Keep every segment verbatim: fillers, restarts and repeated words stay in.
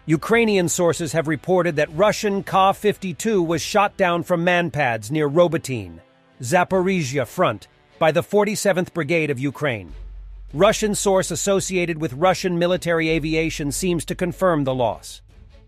Ukrainian sources have reported that Russian Ka fifty-two was shot down from manpads near Robotyne, Zaporizhia front, by the forty-seventh Brigade of Ukraine. Russian source associated with Russian military aviation seems to confirm the loss.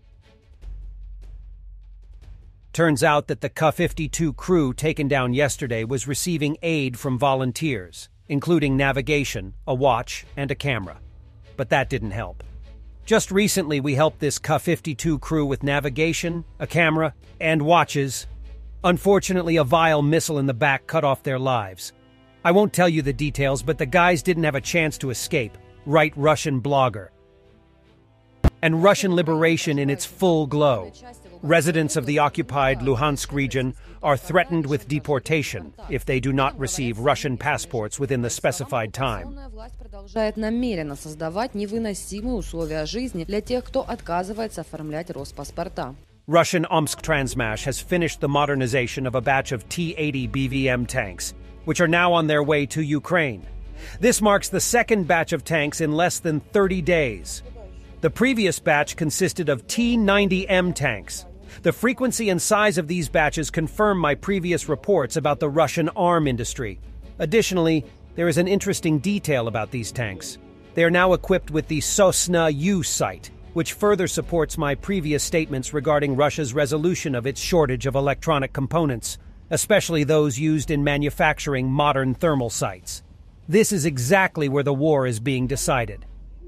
Turns out that the Ka fifty-two crew taken down yesterday was receiving aid from volunteers, including navigation, a watch, and a camera. But that didn't help. Just recently we helped this Ka fifty-two crew with navigation, a camera, and watches. Unfortunately, a vile missile in the back cut off their lives. I won't tell you the details, but the guys didn't have a chance to escape, write Russian blogger. And Russian liberation in its full glow. Residents of the occupied Luhansk region are threatened with deportation if they do not receive Russian passports within the specified time. Продолжает намеренно создавать невыносимые условия жизни для тех, кто отказывается оформлять Роспаспорта. Russian Omsk Transmash has finished the modernization of a batch of T eighty B V M tanks, which are now on their way to Ukraine. This marks the second batch of tanks in less than thirty days. The previous batch consisted of T ninety M tanks. The frequency and size of these batches confirm my previous reports about the Russian arm industry. Additionally, there is an interesting detail about these tanks. They are now equipped with the Sosna U sight, which further supports my previous statements regarding Russia's resolution of its shortage of electronic components, especially those used in manufacturing modern thermal sights. This is exactly where the war is being decided.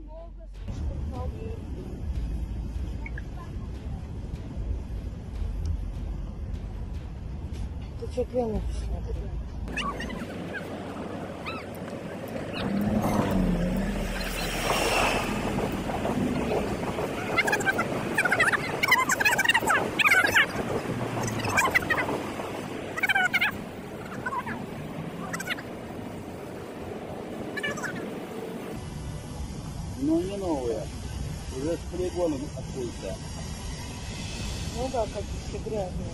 Ну, не новые. Уже с полигона открылся. Ну да, как все грязные.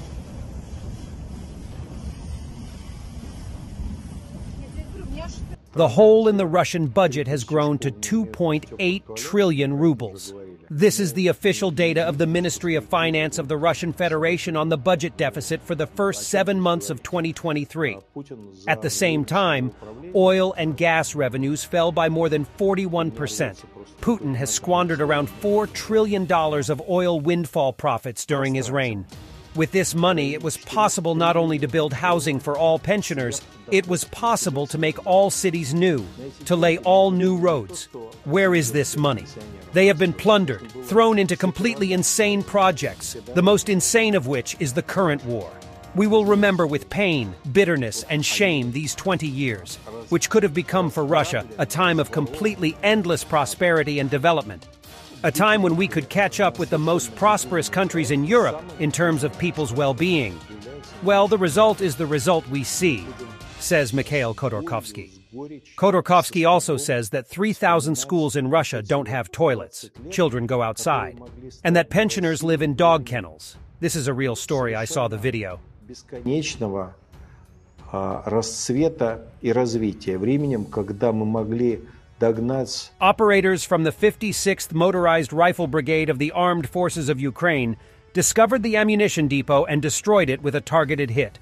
The hole in the Russian budget has grown to two point eight trillion rubles. This is the official data of the Ministry of Finance of the Russian Federation on the budget deficit for the first seven months of twenty twenty-three. At the same time, oil and gas revenues fell by more than forty-one percent. Putin has squandered around four trillion dollars of oil windfall profits during his reign. With this money, it was possible not only to build housing for all pensioners, it was possible to make all cities new, to lay all new roads. Where is this money? They have been plundered, thrown into completely insane projects, the most insane of which is the current war. We will remember with pain, bitterness, and shame these twenty years, which could have become for Russia a time of completely endless prosperity and development. A time when we could catch up with the most prosperous countries in Europe in terms of people's well-being. Well, the result is the result we see, says Mikhail Khodorkovsky. Khodorkovsky also says that three thousand schools in Russia don't have toilets. Children go outside. And that pensioners live in dog kennels. This is a real story. I saw the video. Бесконечного расцвета и развития временем, когда мы могли догнать. Operators from the fifty-sixth Motorized Rifle Brigade of the Armed Forces of Ukraine discovered the ammunition depot and destroyed it with a targeted hit.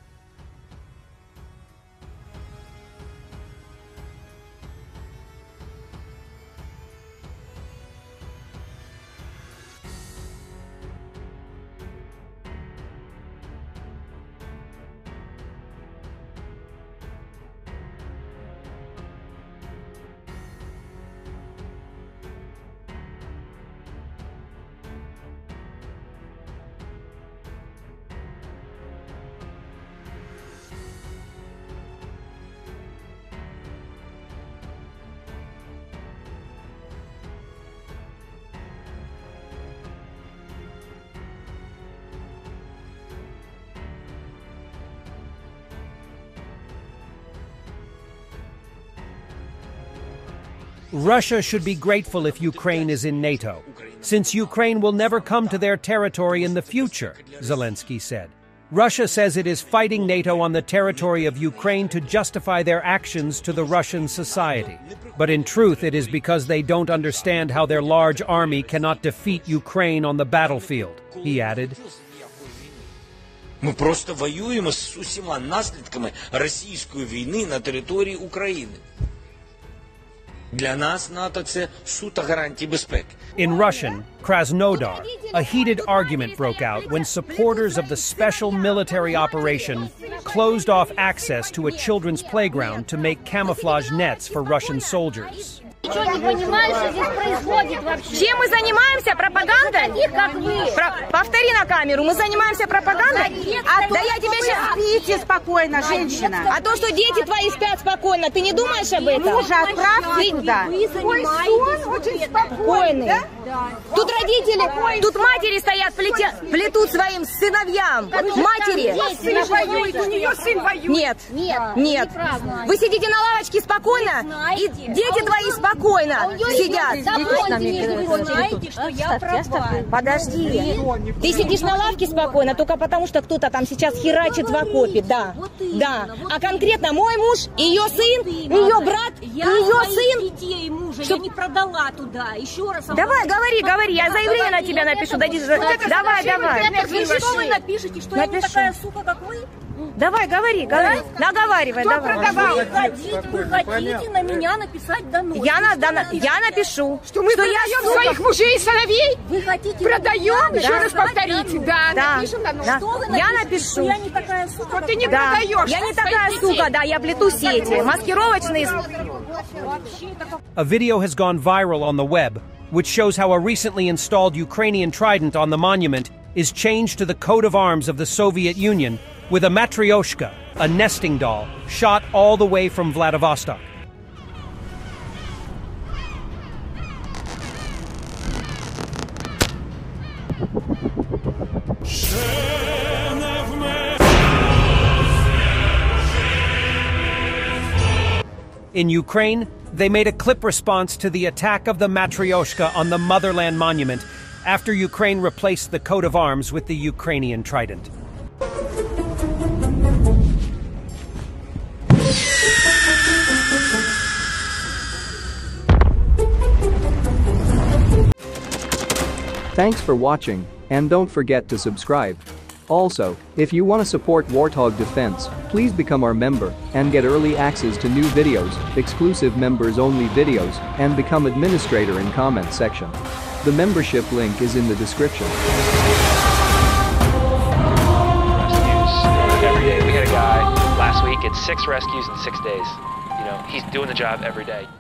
Russia should be grateful if Ukraine is in NATO, since Ukraine will never come to their territory in the future, Zelensky said. Russia says it is fighting NATO on the territory of Ukraine to justify their actions to the Russian society. But in truth, it is because they don't understand how their large army cannot defeat Ukraine on the battlefield, he added. Ми просто воюємо з усіма наслідками російської війни на території України. Для нас НАТО це суто гарантії безпеки. In Russian, Krasnodar, a heated argument broke out when supporters of the special military operation closed off access to a children's playground to make camouflage nets for Russian soldiers. Ничего не понимаешь, что здесь происходит вообще? Чем мы занимаемся? Пропагандой? Таких, как вы. Про- Повтори на камеру. Мы занимаемся пропагандой? А, да я тебе сейчас... Спите спокойно, женщина. А то, что дети твои спят спокойно, ты не думаешь об этом? Мужа отправьте туда. Вы занимаетесь очень спокойный. Да? Тут родители, тут матери стоят, плетя, плетут своим сыновьям. Матери. Сын воюет, у нее сын воюет. Нет, Нет, нет. неправда. Вы сидите на лавочке спокойно, и дети твои спокойно сидят. Запомните, вы знаете, что я права. Подожди. Ты сидишь на лавке спокойно, только потому что кто-то там сейчас херачит в окопе, да. Да. А конкретно мой муж, ее сын, ее брат, Я ее своих сын. детей мужа Чтоб- я не продала туда. Еще раз. Давай, говори, говори, я заявление на тебя напишу. Дадишь... Давай, давай. Вы что вы напишите, что я не Напишу. такая сука, как вы? Давай, говори, говори. Наговаривай, давай. Вы хотите, вы хотите на меня написать донос. Я, на, да, на- я напишу, Что мы продаем своих мужей и сыновей? Вы хотите Продаем? на меня Еще раз написать повторите. донос. Да, Да. напишем донос. Да. Что вы Я напишете, напишу. что я не такая сука, Что как ты не вы? Да. продаешь Я не своих такая детей. сука, да, я плету сети. Маскировочные. A video has gone viral on the web, which shows how a recently installed Ukrainian trident on the monument is changed to the coat of arms of the Soviet Union with a matryoshka, a nesting doll, shot all the way from Vladivostok. In Ukraine, they made a clip response to the attack of the Matryoshka on the Motherland Monument after Ukraine replaced the coat of arms with the Ukrainian trident. Thanks for watching, and don't forget to subscribe. Also, if you want to support Warthog Defense, please become our member and get early access to new videos, exclusive members-only videos, and become administrator in comment section. The membership link is in the description. Every day. We had a guy last week at six rescues in six days. You know, he's doing the job every day.